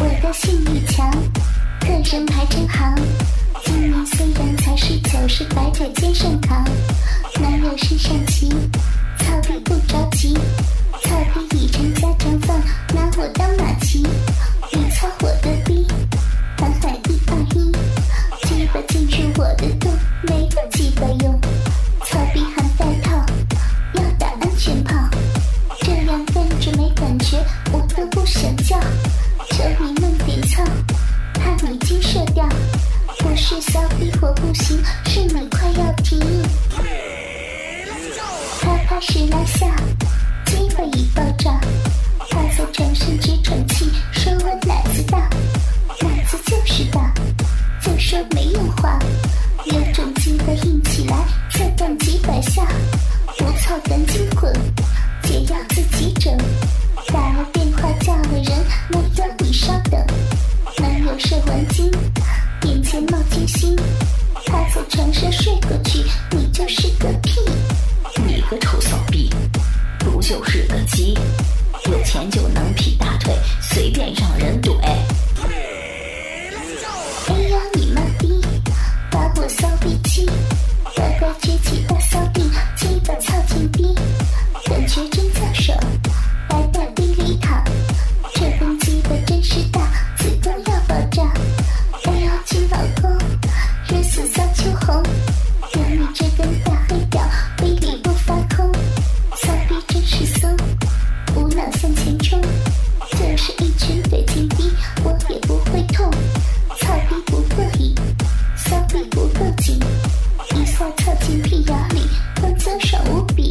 我的性欲强，个人排真行。今年虽然才19，是白者肩上扛。男友身上骑，操逼不着急，操逼已成家常饭，拿我当马骑。你操我的逼，喊喊121，鸡巴进入我的洞，没有鸡巴用。操逼还带套，要打安全炮，这样跟着没感觉，我都不想叫。求你弄点操，怕你精射掉。不是骚逼我不行，是你快要停。啪啪时拉下，鸡巴已爆炸，趴在床上直喘气，说我奶子大，奶子就是大，就说没用话。有种鸡巴硬起来，再干几百下，不操赶紧滚，解药自己整。打了电话叫了人，没有你稍等。男友射完精，眼前冒金星，趴在床上睡过去，你就是个屁。 你个臭骚逼，不就是个鸡？有钱就能劈大腿，随便让人怼。 哎呀你妈逼，把我骚逼气，乖乖撅起大骚逼，鸡巴操进逼，感觉真叫爽，白大逼里躺，这根鸡巴真是大，子宫要爆炸。哎呦亲老公，热死骚秋红，有你这根大黑屌，逼里不发空，骚逼真是松，无脑向前冲，就是一拳怼进逼，我也不会痛。操逼不过瘾，骚逼不够紧，一下操进屁眼里，风骚爽无比。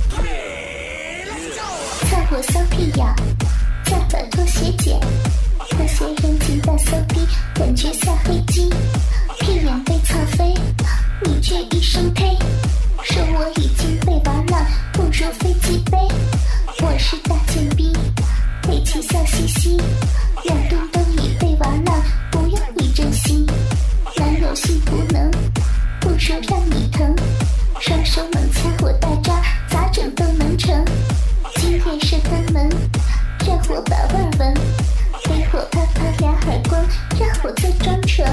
操我骚屁眼，再把拖鞋剪，拖鞋扔进大骚逼，感觉下飞机，屁眼被操飞，你却一声呸，说我已经被玩烂，不如飞机杯。我是大贱逼，背起笑嘻嘻，两墩墩已被玩烂，不用你珍惜。男友性不能，不如让你疼，双手猛掐我大渣，咋整都能成。今夜射灯门，让我把味儿闻，给我啪啪俩耳光，让我再装纯。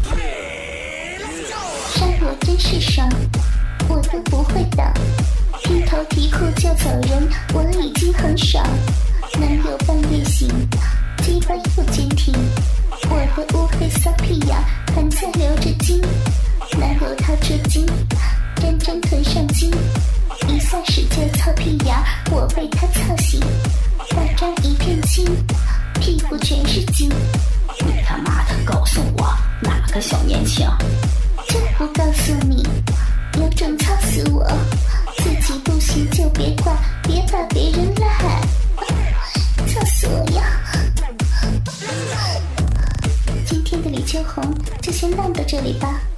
让我真是爽，我都不会挡，劈头提裤就走人，我已经很爽。男友半夜醒，鸡巴又坚挺，我的乌黑骚屁眼还在流着精。男友掏出精，真真臀上精，一下使劲操屁眼，我被他操醒，大渣一片青，屁股全是精。 你他妈的告诉我哪个小年轻？ 就不告诉你，有种操死我，自己不行就别怪，别把别人赖，操死我呀！今天的李秋红就先烂到这里吧。